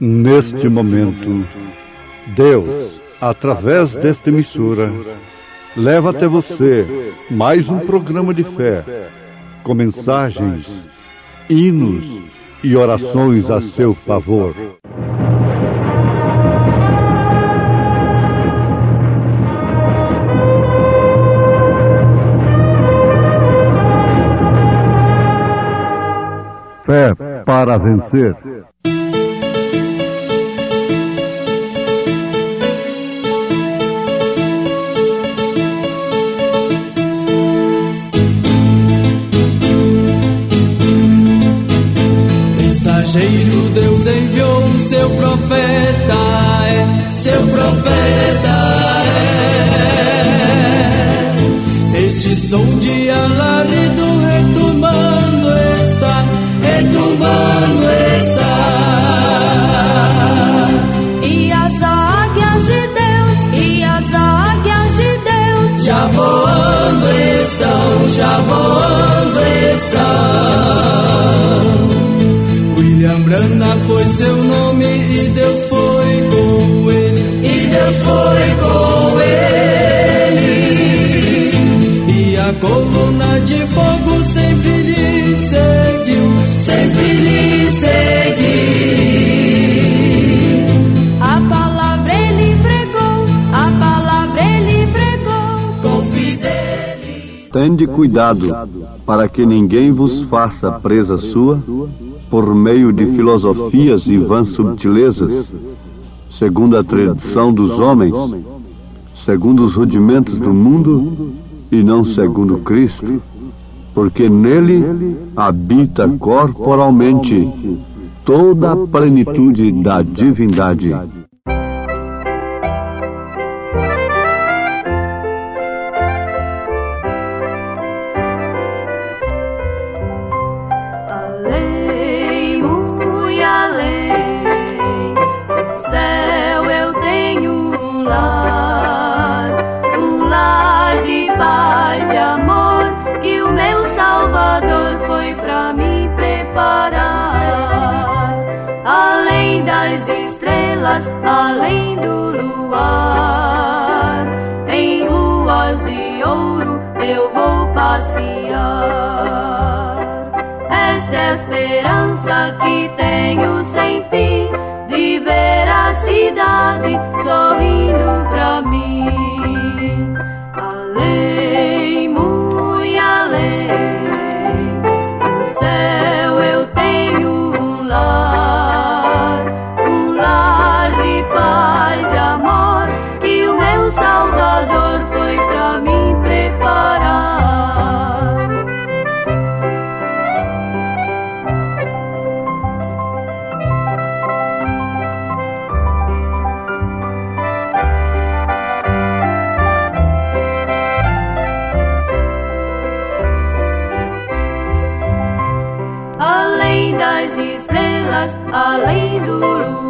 Neste momento, Deus, através desta emissora, leva até você mais um programa de fé, com mensagens, hinos e orações a seu favor. Fé para vencer. Mensageiro, Deus enviou o seu profeta, seu profeta é. Este som de alarido retumbando está, retumbando está. E as águias de Deus, e as águias de Deus, já voando estão, já voando estão. William Branham foi seu nome e Deus foi com ele, e Deus foi com ele. E a coluna de fogo sempre lhe seguiu, sempre lhe seguiu. A palavra ele pregou, a palavra ele pregou com fidelidade. Tende cuidado para que ninguém vos faça presa sua por meio de filosofias e vãs subtilezas, segundo a tradição dos homens, segundo os rudimentos do mundo e não segundo Cristo, porque nele habita corporalmente toda a plenitude da divindade. Além das estrelas, além do luar, em ruas de ouro eu vou passear. Esta é a esperança que tenho sem fim, de ver a cidade sorrindo pra mim. Além, muito além, no céu eu tenho um lar de paz e amor, que o meu Salvador foi pra mim preparar. Além das estrelas, além do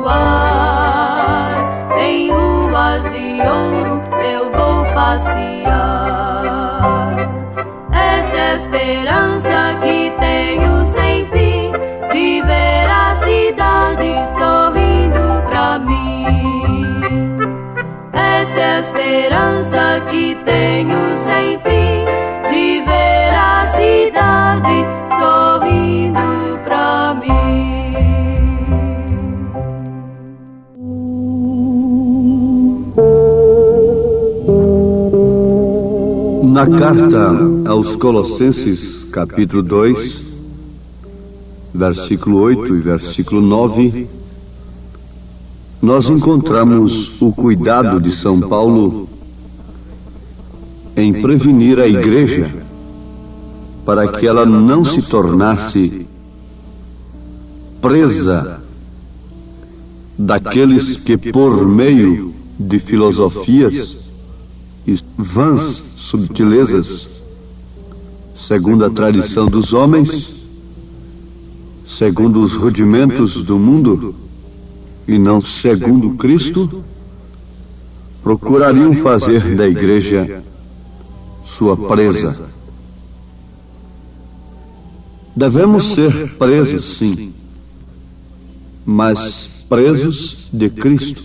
luar, em ruas de ouro eu vou passear. Esta é a esperança que tenho sem fim, de ver a cidade sorrindo pra mim. Esta é a esperança que tenho sem fim, de ver a cidade sorrindo pra mim. Na carta aos Colossenses, capítulo 2, versículo 8 e versículo 9, nós encontramos o cuidado de São Paulo em prevenir a igreja para que ela não se tornasse presa daqueles que, por meio de filosofias e vãs subtilezas, segundo a tradição dos homens, segundo os rudimentos do mundo e não segundo Cristo, procurariam fazer da igreja sua presa. Devemos ser presos, sim, mas presos de Cristo.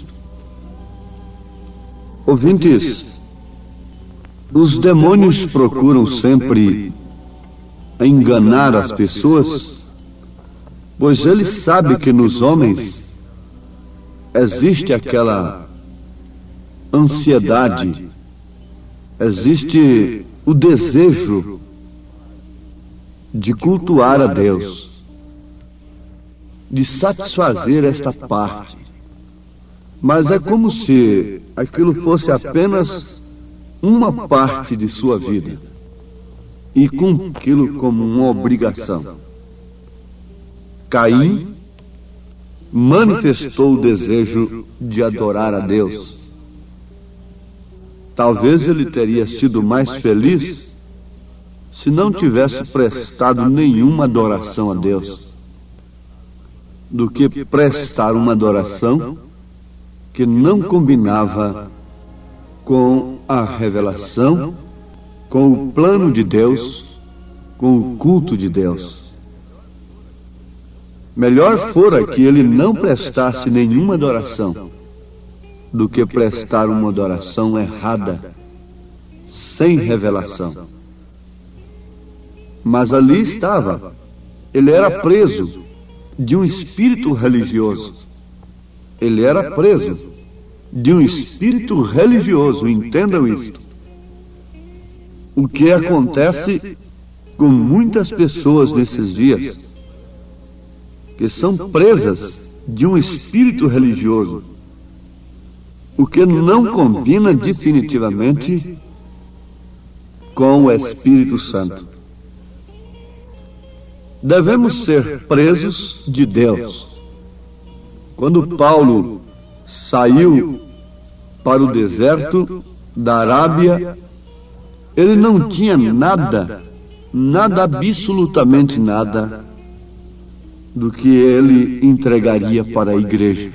Ouvintes, os demônios procuram sempre enganar as pessoas, pois eles sabem que nos homens existe aquela ansiedade, existe o desejo de cultuar a Deus, de satisfazer esta parte. Mas é como se aquilo fosse apenas uma parte de sua vida e com aquilo como uma obrigação. Caim manifestou o desejo de adorar a Deus. Talvez ele teria sido mais feliz se não tivesse prestado nenhuma adoração a Deus, do que prestar uma adoração que não combinava com a revelação, com o plano de Deus, com o culto de Deus. Melhor fora que ele não prestasse nenhuma adoração do que prestar uma adoração errada, sem revelação. Mas ali estava, ele era preso de um espírito religioso. Ele era preso de um espírito religioso, entendam isto. O que acontece com muitas pessoas nesses dias, que são presas de um espírito religioso, o que não combina definitivamente com o Espírito Santo. Devemos ser presos de Deus. Quando Paulo saiu para o deserto da Arábia, ele não tinha nada, absolutamente nada, do que ele entregaria para a igreja.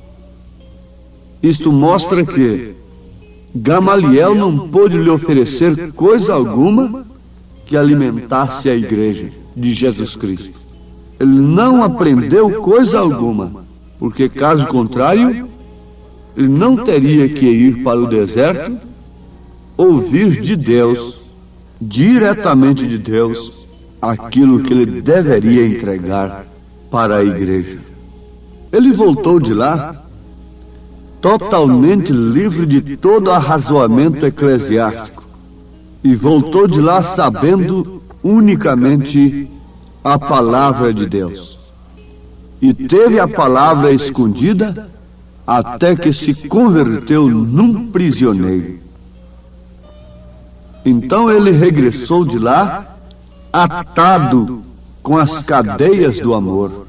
Isto mostra que Gamaliel não pôde lhe oferecer coisa alguma que alimentasse a igreja de Jesus Cristo. Ele não aprendeu coisa alguma, porque caso contrário, ele não teria que ir para o deserto, ouvir de Deus, diretamente de Deus, aquilo que ele deveria entregar para a igreja. Ele voltou de lá totalmente livre de todo arrazoamento eclesiástico e voltou de lá sabendo unicamente a palavra de Deus. E teve a palavra escondida até que se converteu num prisioneiro. Então ele regressou de lá atado com as cadeias do amor.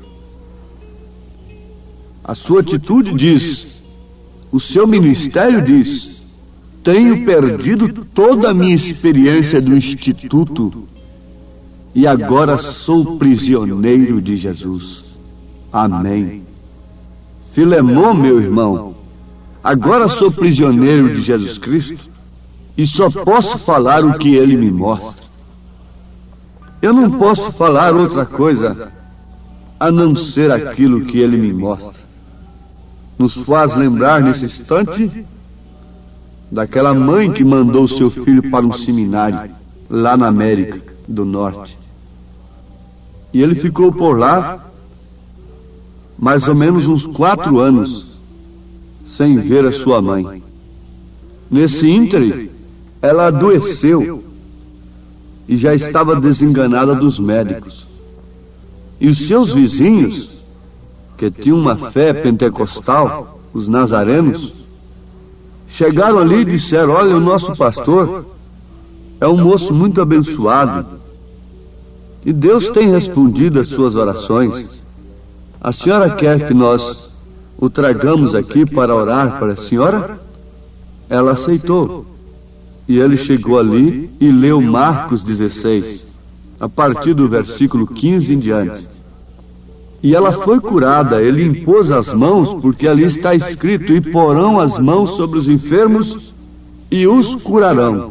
A sua atitude diz, o seu ministério diz: tenho perdido toda a minha experiência do instituto e agora sou prisioneiro de Jesus. Amém. Filemão, meu irmão, agora sou prisioneiro de Jesus Cristo e só posso falar o que Ele me mostra. Eu não posso falar outra coisa a não ser aquilo que Ele me mostra. Nos faz lembrar nesse instante daquela mãe que mandou seu filho para um seminário lá na América do Norte. E ele ficou por lá mais ou menos uns 4 anos sem ver a sua mãe. Nesse íntere, ela adoeceu e já estava desenganada dos médicos. E os seus vizinhos, que tinham uma fé pentecostal, os nazarenos, chegaram ali e disseram: olha, o nosso pastor é um moço muito abençoado e Deus tem respondido às suas orações. A senhora quer que nós o tragamos aqui para orar para a senhora? Ela aceitou. E ele chegou ali e leu Marcos 16, a partir do versículo 15 em diante. E ela foi curada. Ele impôs as mãos, porque ali está escrito: e porão as mãos sobre os enfermos e os curarão.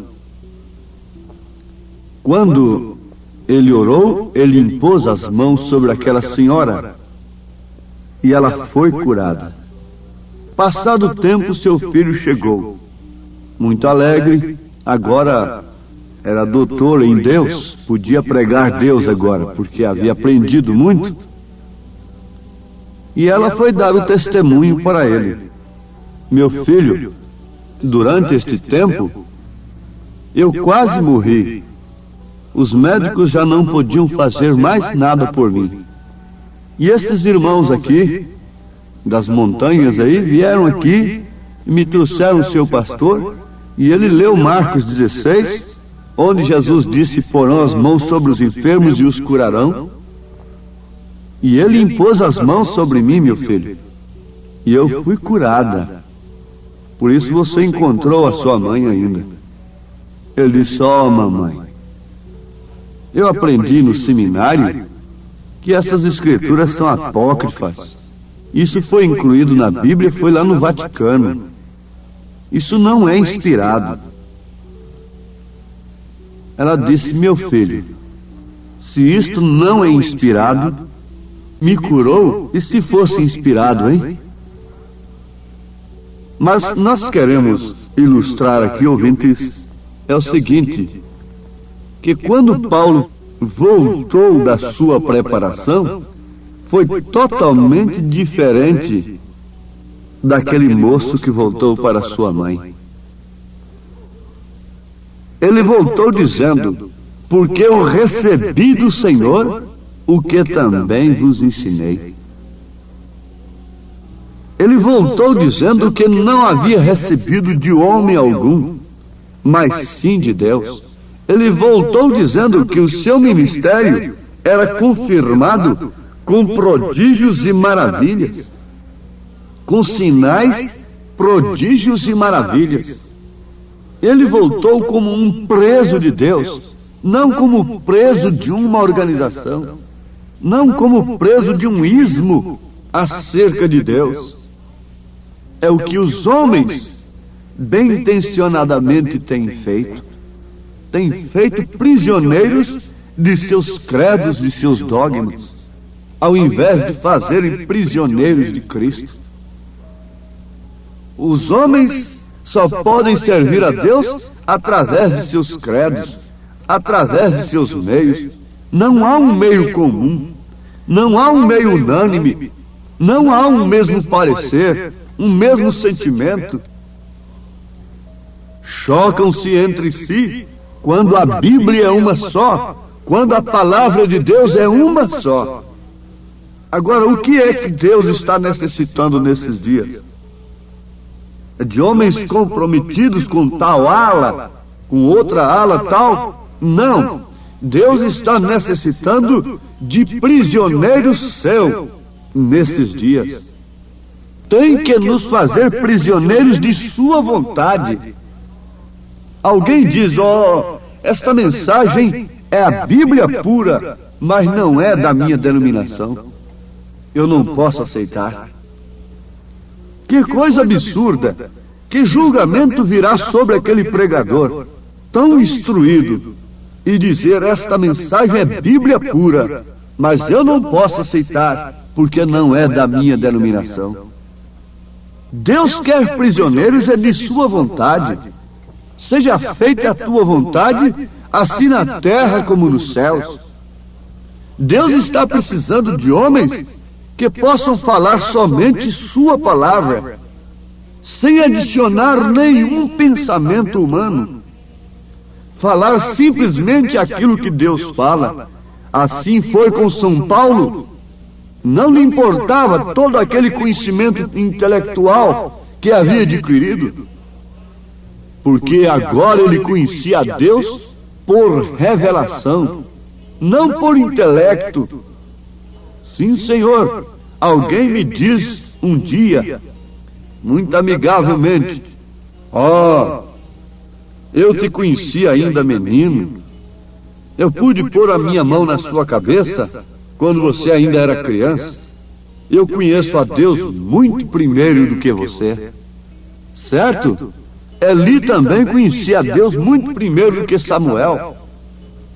Quando ele orou, ele impôs as mãos sobre aquela senhora e ela foi curada. Passado o tempo, seu filho chegou. Muito alegre, agora era doutor em Deus, podia pregar Deus agora, porque havia aprendido muito. E ela foi dar o testemunho para ele. Meu filho, durante este tempo, eu quase morri. Os médicos já não podiam fazer mais nada por mim. E estes irmãos aqui, das montanhas aí, vieram aqui e me trouxeram o seu pastor, e ele leu Marcos 16, onde Jesus disse: porão as mãos sobre os enfermos e os curarão. E ele impôs as mãos sobre mim, meu filho, e eu fui curada. Por isso você encontrou a sua mãe ainda. Ele disse: ó, mamãe, eu aprendi no seminário que essas escrituras são apócrifas. Isso foi incluído na Bíblia, foi lá no Vaticano. Isso não é inspirado. Ela disse: meu filho, se isto não é inspirado, me curou, e se fosse inspirado, hein? Mas nós queremos ilustrar aqui, ouvintes, é o seguinte, que quando Paulo voltou da sua preparação, foi totalmente diferente daquele moço que voltou para sua mãe. Ele voltou dizendo: porque eu recebi do Senhor o que também vos ensinei. Ele voltou dizendo que não havia recebido de homem algum, mas sim de Deus. Ele voltou dizendo que o seu ministério era confirmado com prodígios e maravilhas, com sinais, prodígios e maravilhas. Ele voltou como um preso de Deus, não como preso de uma organização, não como preso de um ismo acerca de Deus. É o que os homens bem intencionadamente têm feito prisioneiros de seus credos, de seus dogmas, ao invés de fazerem prisioneiros de Cristo. Os homens só podem servir a Deus através de seus credos, através de seus meios. Não há um meio comum, não há um meio unânime, não há um mesmo parecer, um mesmo sentimento. Chocam-se entre si quando a Bíblia é uma só, quando a palavra de Deus é uma só. Agora, o que é que Deus está necessitando nesses dias? É de homens comprometidos com tal ala, com outra ala tal? Não. Deus está necessitando de prisioneiros seus nestes dias. Tem que nos fazer prisioneiros de sua vontade. Alguém diz: ó, esta mensagem é a Bíblia pura, mas não é da minha denominação. Eu não posso aceitar. Que coisa absurda! Que julgamento virá sobre aquele pregador tão instruído e dizer: esta mensagem é Bíblia pura, mas eu não posso aceitar porque não é da minha denominação. Deus quer prisioneiros é de sua vontade. Seja feita a tua vontade, assim na terra como nos céus. Deus está precisando de homens que possam falar somente sua palavra, sem adicionar nenhum pensamento humano. Falar simplesmente aquilo que Deus fala. Assim foi com São Paulo. Não lhe importava todo aquele conhecimento intelectual que havia adquirido, porque agora ele conhecia a Deus por revelação, não por intelecto. Sim, Senhor, alguém me diz um dia, muito amigavelmente: ó, eu te conheci ainda menino, eu pude pôr a minha mão na sua cabeça quando você ainda era criança. Eu conheço a Deus muito primeiro do que você. Certo? Eli também conhecia a Deus muito primeiro do que Samuel.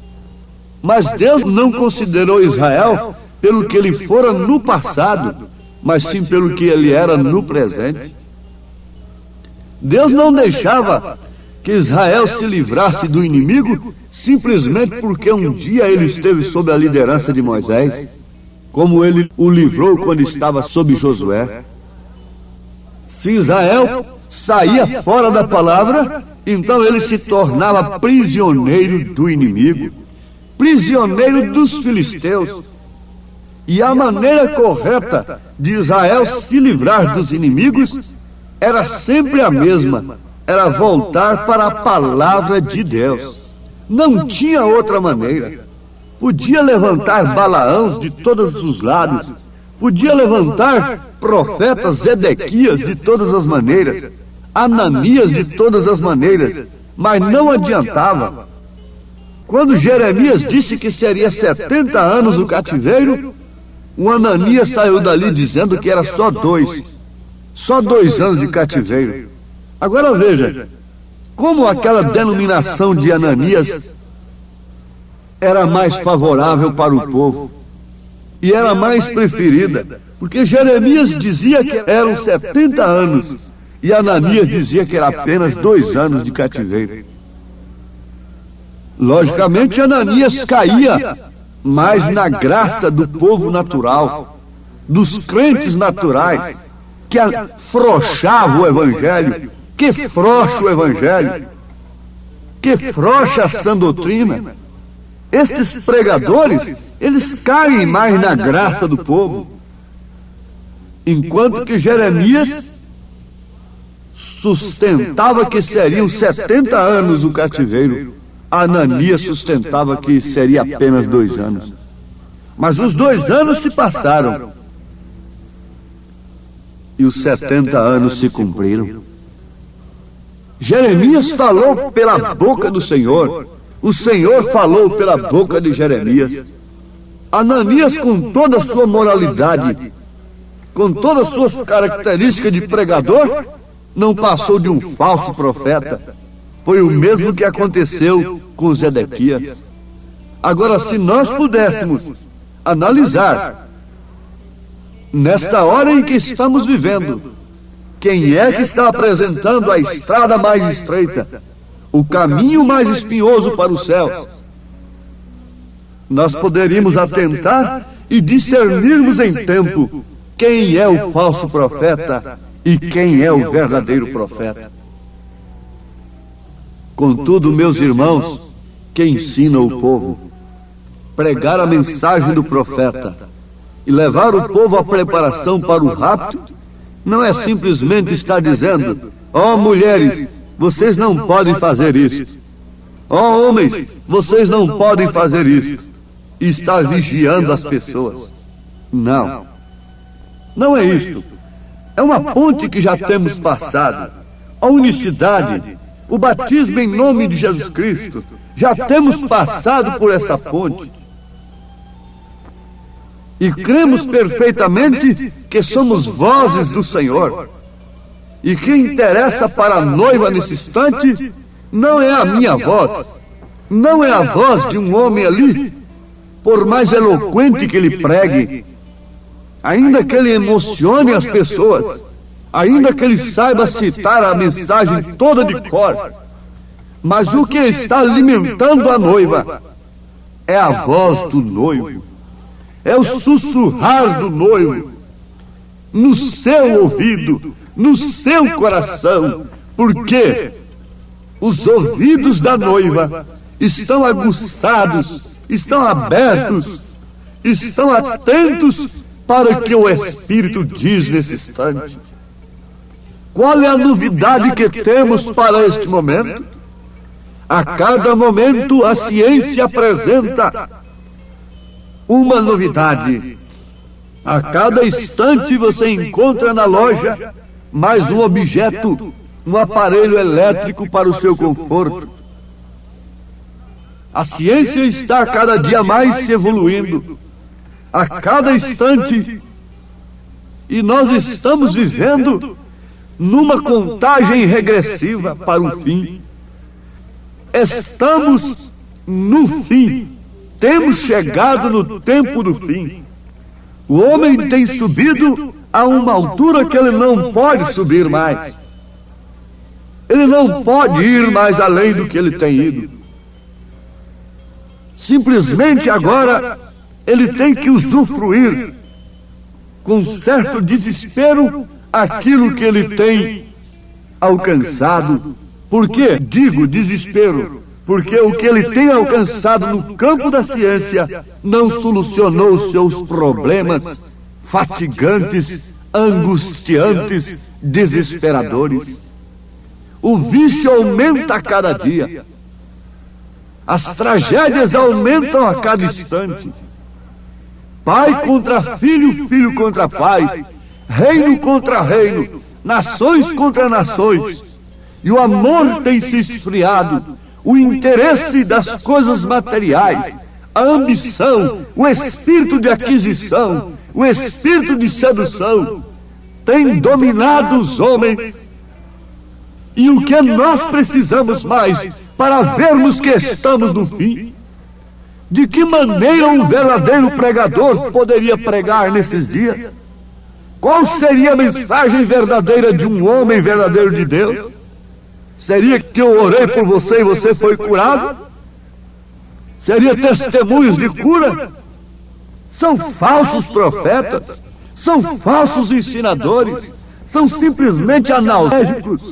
Mas Deus não considerou Israel pelo que ele fora no passado, mas sim pelo que ele era no presente. Deus não deixava que Israel se livrasse do inimigo simplesmente porque um dia ele esteve sob a liderança de Moisés, como ele o livrou quando estava sob Josué. Se Israel saía fora da palavra, então ele se tornava prisioneiro do inimigo, prisioneiro dos filisteus. E a maneira correta de Israel se livrar dos inimigos era sempre a mesma, era voltar para a palavra de Deus. Não tinha outra maneira. Podia levantar Balaãos de todos os lados, podia levantar profetas Zedequias de todas as maneiras, Ananias de todas as maneiras, mas não adiantava. Quando Jeremias disse que seria 70 anos o cativeiro, o Ananias saiu dali dizendo que era só 2 anos de cativeiro. Agora veja, como aquela denominação de Ananias era mais favorável para o povo e era mais preferida, porque Jeremias dizia que eram 70 anos e Ananias dizia que era apenas 2 anos de cativeiro. Logicamente, Ananias caía mais na graça do povo natural, dos crentes naturais, que afrouxava o Evangelho, que frouxa o Evangelho, que frouxa a sã doutrina. Estes pregadores, eles caem mais na graça do povo, enquanto que Jeremias sustentava que seriam 70 anos o cativeiro, Ananias sustentava que seria apenas 2 anos. Mas os 2 anos se passaram e os 70 anos se cumpriram. Jeremias falou pela boca do Senhor, o Senhor falou pela boca de Jeremias. Ananias, com toda a sua moralidade, com todas as suas características de pregador, não passou de um falso profeta. Foi o mesmo que aconteceu com Zedequias. Agora, se nós pudéssemos analisar, nesta hora em que estamos vivendo, quem é que está apresentando a estrada mais estreita, o caminho mais espinhoso para o céu, nós poderíamos atentar e discernirmos em tempo quem é o falso profeta e quem é o verdadeiro profeta. Contudo, meus irmãos, que ensina o povo, pregar a mensagem do profeta e levar o povo à preparação para o rapto, não é simplesmente estar dizendo: ó mulheres, vocês não podem fazer isso. Ó homens, vocês não podem fazer isso. E estar vigiando as pessoas. Não. Não é isto. É uma ponte que já temos passado. A unicidade, o batismo em nome de Jesus Cristo, já temos passado por esta ponte. E cremos perfeitamente que somos vozes do Senhor. E que interessa para a noiva nesse instante não é a minha voz, não é a voz de um homem ali, por mais eloquente que ele pregue, ainda que ele emocione as pessoas, ainda que ele saiba citar a mensagem toda de cor, mas o que está alimentando a noiva é a voz do noivo, é o sussurrar do noivo no seu ouvido, no seu coração, porque os ouvidos da noiva estão aguçados, estão abertos, estão atentos para o que o Espírito diz nesse instante. Qual é a novidade que temos para este momento? A cada momento a ciência apresenta uma novidade. A cada instante você encontra na loja mais um objeto, um aparelho elétrico para o seu conforto. A ciência está cada dia mais se evoluindo, a cada instante, e nós estamos vivendo numa contagem regressiva para o fim. Estamos no fim, temos chegado no tempo do fim. O homem tem subido a uma altura que ele não pode subir mais. Ele não pode ir mais além do que ele tem ido. Simplesmente agora ele tem que usufruir com certo desespero aquilo que ele tem alcançado. Por que digo desespero? Porque o que ele tem alcançado no campo da ciência não solucionou os seus problemas fatigantes, angustiantes, desesperadores. O vício aumenta a cada dia. As tragédias aumentam a cada instante. Pai contra filho, filho contra pai, reino contra reino, nações contra nações. E o amor tem se esfriado, o interesse das coisas materiais, a ambição, o espírito de aquisição, o espírito de sedução tem dominado os homens. E o que nós precisamos mais para vermos que estamos no fim? De que maneira um verdadeiro pregador poderia pregar nesses dias? Qual seria a mensagem verdadeira de um homem verdadeiro de Deus? Seria que eu orei por você e você foi curado? Seria testemunhos de cura? São falsos profetas, são falsos ensinadores, são simplesmente analgésicos.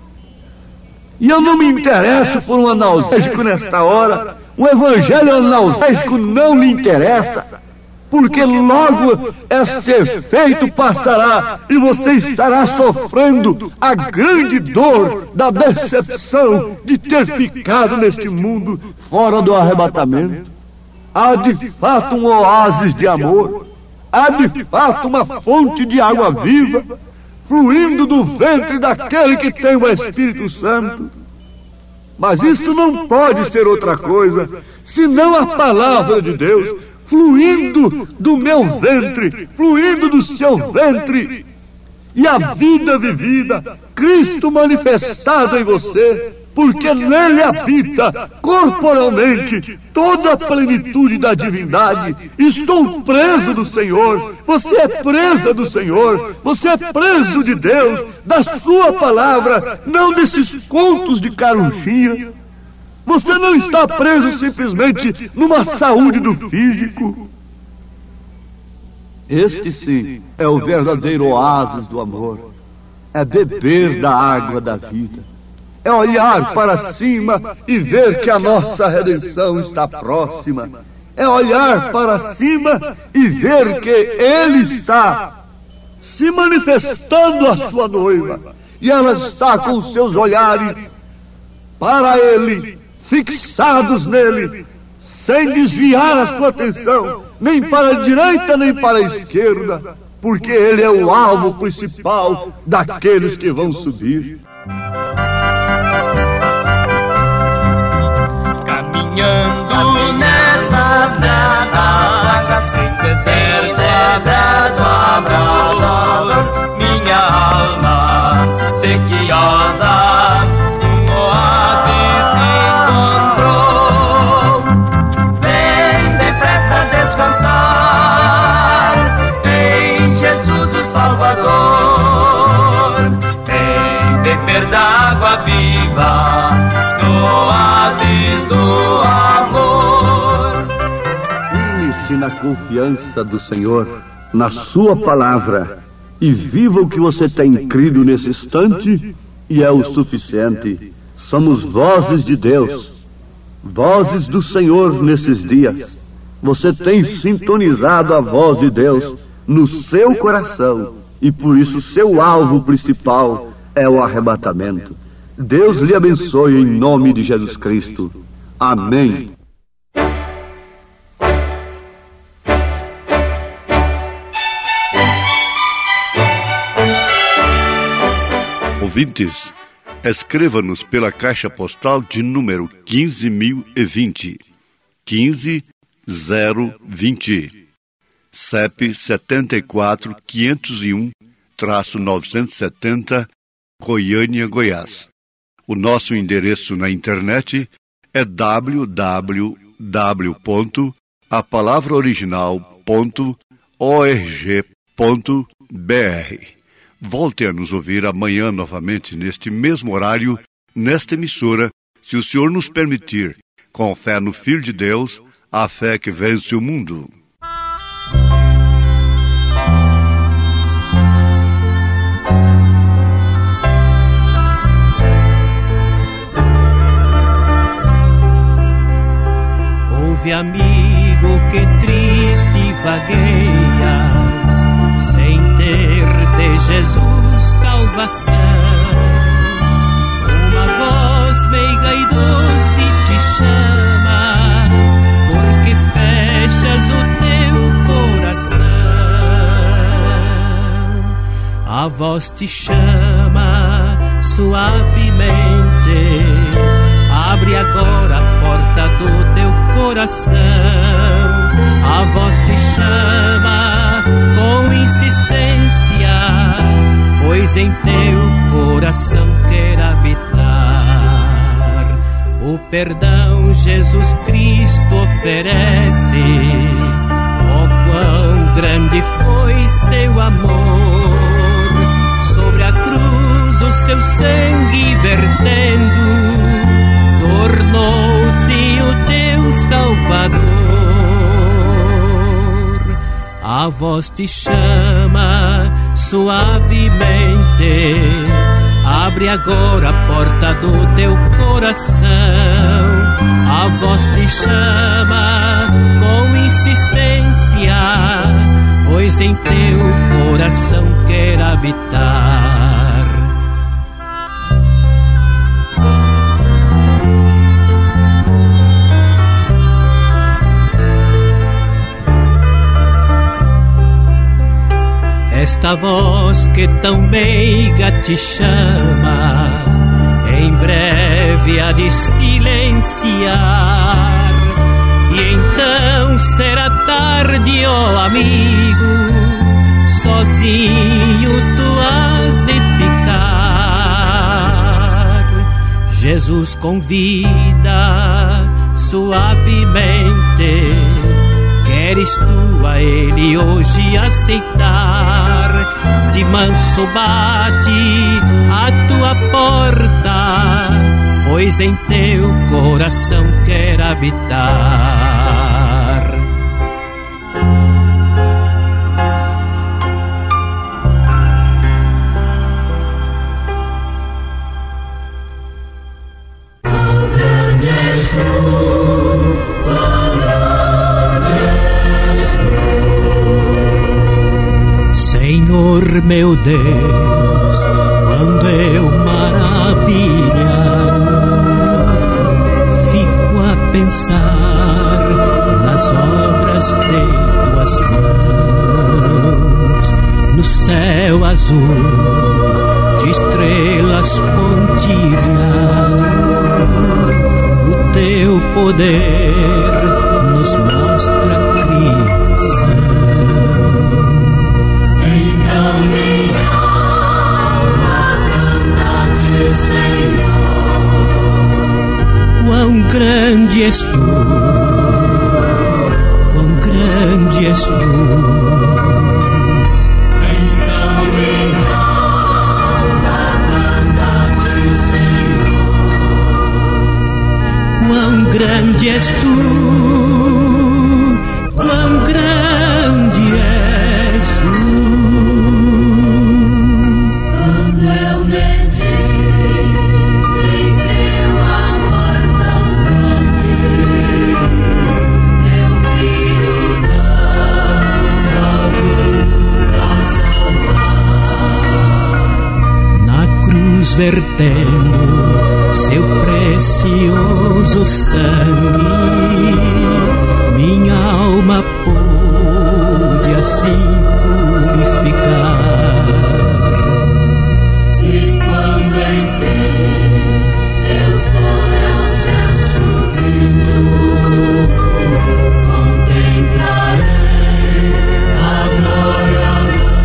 E eu não me interesso por um analgésico nesta hora. O evangelho analgésico não lhe interessa, porque logo este efeito passará e você estará sofrendo a grande dor da decepção de ter ficado neste mundo fora do arrebatamento. Há de fato um oásis de amor, há de fato uma fonte de água viva fluindo do ventre daquele que tem o Espírito Santo. Mas isto não pode ser outra coisa senão a palavra de Deus fluindo do meu ventre, fluindo do seu ventre, e a vida vivida, Cristo manifestado em você, porque nele habita corporalmente toda a plenitude da divindade. Estou preso do Senhor, você é presa do Senhor, você é preso de Deus, da sua palavra, não desses contos de carochinha. Você não está preso simplesmente numa saúde do físico. Este sim é o verdadeiro oásis do amor. É beber da água da vida. É olhar para cima e ver que a nossa redenção está próxima. É olhar para cima e ver que Ele está se manifestando à sua noiva. E ela está com os seus olhares para Ele, fixados nele, sem desviar a sua atenção, nem para a direita nem para a esquerda, porque Ele é o alvo principal daqueles que vão subir. Caminhando nestas vagas, sem deserto amor, minha alma sequiosa, um oásis encontrou. Vem depressa descansar em Jesus o Salvador. Vem beber da água viva do oásis do amor. Firme-se na confiança do Senhor, na sua palavra, e viva o que você tem crido nesse instante, e é o suficiente. Somos vozes de Deus, vozes do Senhor nesses dias. Você tem sintonizado a voz de Deus no seu coração, e por isso seu alvo principal é o arrebatamento. Deus lhe abençoe em nome de Jesus Cristo. Amém. Ouvintes, escreva-nos pela caixa postal de número 15.020, 15020, CEP 74.501-970, Goiânia, Goiás. O nosso endereço na internet é www.apalavraoriginal.org.br. Volte a nos ouvir amanhã novamente neste mesmo horário, nesta emissora, se o Senhor nos permitir, com fé no Filho de Deus, a fé que vence o mundo. Ouve, amigo, que triste vagueias, sem ter de Jesus salvação. Uma voz meiga e doce te chama, porque fechas o teu coração. A voz te chama suavemente, abre agora a porta do teu coração. A voz te chama com insistência, pois em teu coração quer habitar. O perdão Jesus Cristo oferece. Oh, quão grande foi seu amor, sobre a cruz o seu sangue vertendo, tornou-se o teu Salvador. A voz te chama suavemente, abre agora a porta do teu coração. A voz te chama com insistência, pois em teu coração quer habitar. Esta voz que tão meiga te chama, em breve há de silenciar, e então será tarde, ó amigo, sozinho tu has de ficar. Jesus convida suavemente, queres tu a Ele hoje aceitar? De manso bate a tua porta, pois em teu coração quer habitar. Quão grande és tu, quão grande és tu, Senhor meu Deus, quando eu maravilhado fico a pensar nas obras de tuas mãos, no céu azul de estrelas pontilhado, o teu poder nos mostra a criação. então minha alma canta-te, Senhor. Quão grande és tu, quão grande és tu. Então minha alma canta-te, Senhor. Quão grande és tu, quão grande és tu. Quando eu medito em teu amor tão grande, teu filho dando ao mundo pra salvar. Na cruz vertendo seu precioso sangue, minha alma pôde assim purificar. E quando enfim eu for ao céu subindo, contemplarei a glória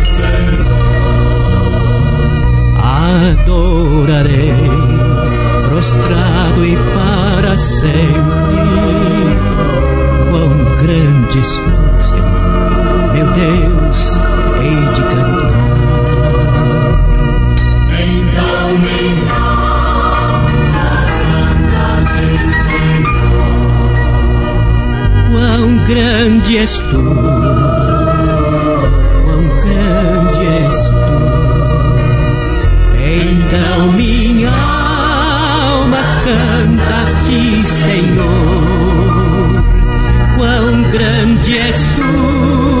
do Senhor. Adorarei prostrado e para sempre. Quão grande és tu, Senhor, meu Deus, hei grande és tu, quão grande és tu. Então minha alma canta a ti, Senhor, quão grande és tu.